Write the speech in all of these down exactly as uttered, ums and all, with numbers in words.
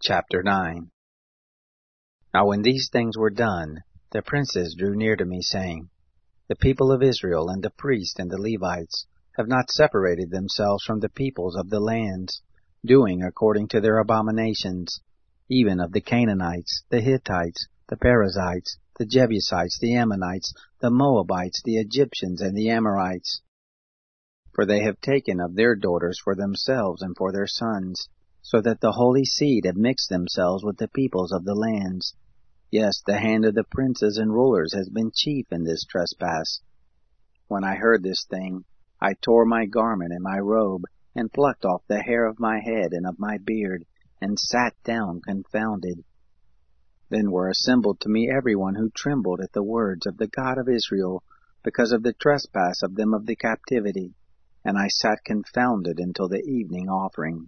Chapter nine. Now when these things were done, the princes drew near to me, saying, The people of Israel and the priests and the Levites have not separated themselves from the peoples of the lands, doing according to their abominations, even of the Canaanites, the Hittites, the Perizzites, the Jebusites, the Ammonites, the Moabites, the Egyptians, and the Amorites. For they have taken of their daughters for themselves and for their sons, so that the holy seed have mixed themselves with the peoples of the lands. Yes, the hand of the princes and rulers has been chief in this trespass. When I heard this thing, I tore my garment and my robe, and plucked off the hair of my head and of my beard, and sat down confounded. Then were assembled to me every one who trembled at the words of the God of Israel, because of the trespass of them of the captivity, and I sat confounded until the evening offering.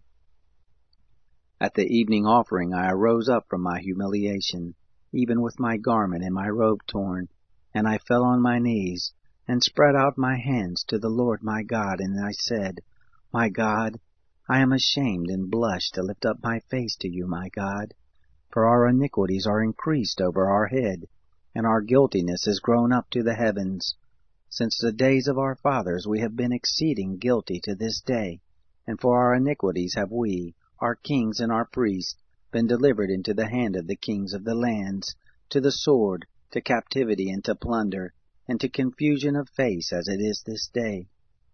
At the evening offering I arose up from my humiliation, even with my garment and my robe torn, and I fell on my knees, and spread out my hands to the Lord my God, and I said, My God, I am ashamed and blush to lift up my face to you, my God, for our iniquities are increased over our head, and our guiltiness is grown up to the heavens. Since the days of our fathers we have been exceeding guilty to this day, and for our iniquities have we, our kings and our priests, been delivered into the hand of the kings of the lands, to the sword, to captivity, and to plunder, and to confusion of face, as it is this day.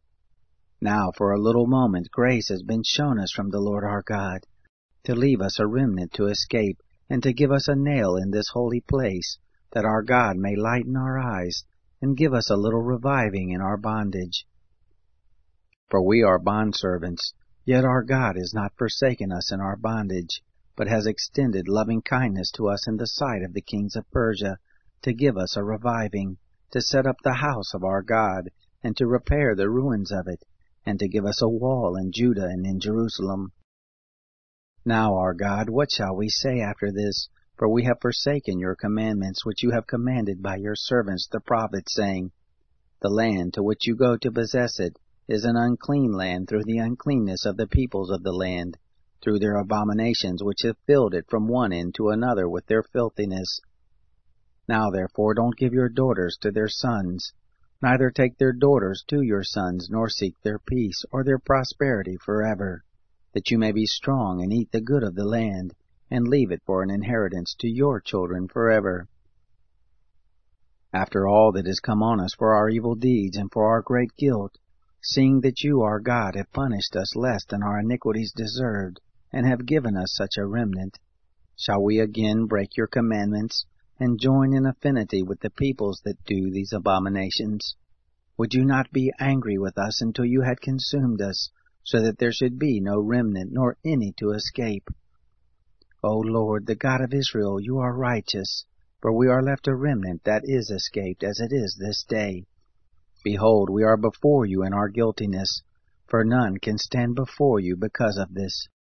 Now for a little moment grace has been shown us from the Lord our God, to leave us a remnant to escape, and to give us a nail in this holy place, that our God may lighten our eyes, and give us a little reviving in our bondage. For we are bondservants, yet our God has not forsaken us in our bondage, but has extended loving kindness to us in the sight of the kings of Persia, to give us a reviving, to set up the house of our God, and to repair the ruins of it, and to give us a wall in Judah and in Jerusalem. Now, our God, what shall we say after this? For we have forsaken your commandments, which you have commanded by your servants the prophets, saying, The land to which you go to possess it is an unclean land through the uncleanness of the peoples of the land, through their abominations which have filled it from one end to another with their filthiness. Now therefore don't give your daughters to their sons, neither take their daughters to your sons, nor seek their peace or their prosperity forever, that you may be strong and eat the good of the land, and leave it for an inheritance to your children forever. After all that has come on us for our evil deeds and for our great guilt, seeing that you, our God, have punished us less than our iniquities deserved, and have given us such a remnant, shall we again break your commandments, and join in affinity with the peoples that do these abominations? Would you not be angry with us until you had consumed us, so that there should be no remnant, nor any to escape? O Lord, the God of Israel, you are righteous, for we are left a remnant that is escaped, as it is this day. Behold, we are before you in our guiltiness, for none can stand before you because of this.